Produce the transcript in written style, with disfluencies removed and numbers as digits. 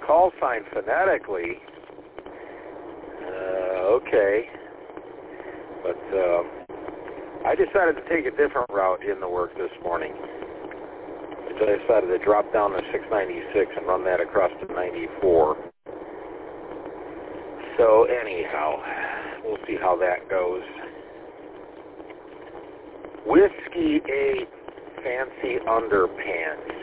call sign phonetically, okay. But I decided to take a different route in the work this morning. So I decided to drop down to 696 and run that across to 94. So anyhow, we'll see how that goes. Whiskey 8 Fancy Underpants.